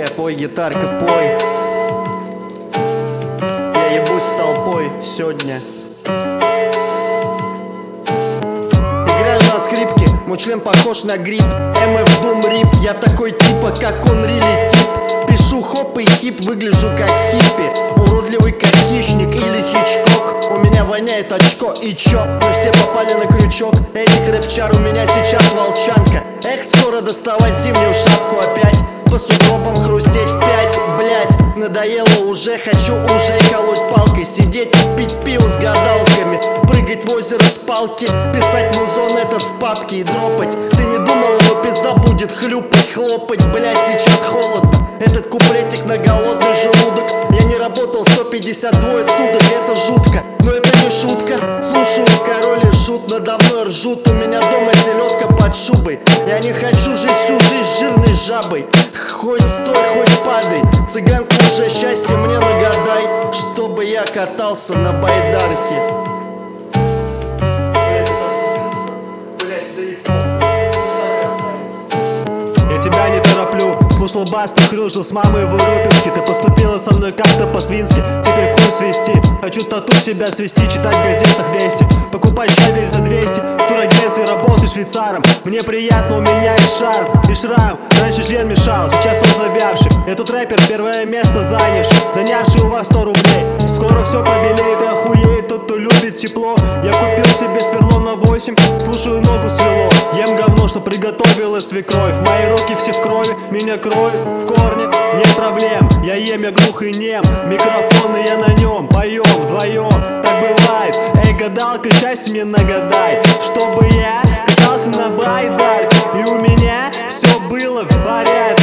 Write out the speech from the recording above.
пой, гитарка, пой. Я ебусь с толпой сегодня. Играю на скрипке, мой член похож на гриб. МФ Дум Рип, я такой типа, как он рили тип. Пишу хоп и хип, выгляжу как хиппи. Уродливый как хищник или Хичкок. У меня воняет очко, и чё? Мы все попали на крючок. Этих рэпчар у меня сейчас волчанка. Эх, скоро доставать зимнюю шапку опять. По сугробам хрустеть в 5, блять. Надоело уже, хочу уже колоть палкой. Сидеть, пить пиво с гадалками. Прыгать в озеро с палки. Писать музон этот в папке и дропать. Ты не думал, его пизда будет хлюпать, хлопать. Блять, сейчас холодно. Этот куплетик на голодный желудок. Я не работал 152 суток, это жутко. Но это не шутка. Слушаю, король и шут, надо мной ржут. У меня дома селедка под шубой. Я не хочу жить всю жизнь жирной жабой. Хоть стой, хоть падай. Цыганка уже счастье мне нагадай, чтобы я катался на байдарке. Я тебя не тороплю. Слушал бас, ты кружил с мамой в Урюпинске. Ты поступила со мной как-то по-свински. Теперь в хуй свести. Хочу тату себя свести, читать в газетах вести. Покупать щавель за 200. В турагентстве работать швейцаром. Мне приятно, у меня и шарм, и шрам. Раньше член мешал, сейчас он завявший. Этот рэпер первое место занявший. Занявший у вас 100 рублей. Скоро все побелеет и охуеет тот, кто любит тепло. Я купил себе сверло на 8. Слушаю, ногу свело. Ем говно, что приготовила свекровь. Мои руки все в крови, меня кровь в корне, нет проблем. Я ем, я глух и нем. Микрофон и я на нем. Поем вдвоем, так бывает. Эй, гадалка, счастье мне нагадай, чтобы я катался на байдарке и у меня все было в порядке.